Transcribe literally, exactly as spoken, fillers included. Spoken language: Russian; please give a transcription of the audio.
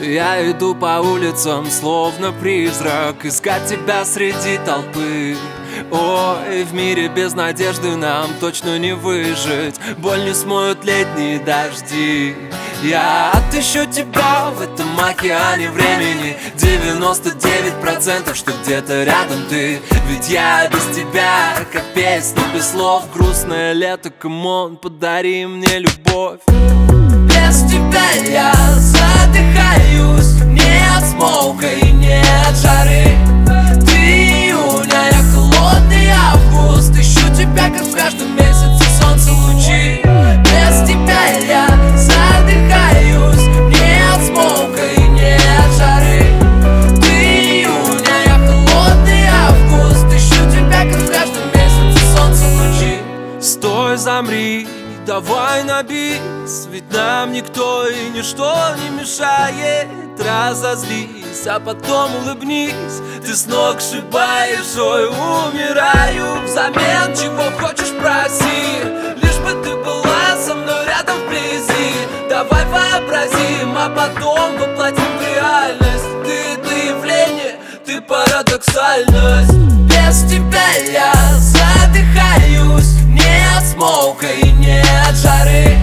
Я иду по улицам, словно призрак, искать тебя среди толпы. Ой, в мире без надежды нам точно не выжить. Боль не смоют летние дожди. Я отыщу тебя в этом океане времени. девяносто девять процентов, что где-то рядом ты. Ведь я без тебя, как песня без слов. Грустное лето, камон, подари мне любовь. Без тебя я задыхаюсь, не от смоука и не от жары. Ты июня, я холодный август. Ищу тебя, как в каждом месяце солнце лучи. Без тебя я задыхаюсь, не от смоука и не от жары. Ты июня, я холодный август. Ищу тебя, как в каждом месяце солнце лучи. Стой, замри, давай на бис, ведь нам никто и ничто не мешает. Разозлись, а потом улыбнись. Ты с ног сшибаешь, ой, умираю. Взамен чего хочешь, проси, лишь бы ты была со мной рядом вблизи. Давай вообразим, а потом воплотим в реальность. Ты, ты явление, ты парадоксальность. Без тебя я задыхаюсь, не от смоука и не от жары.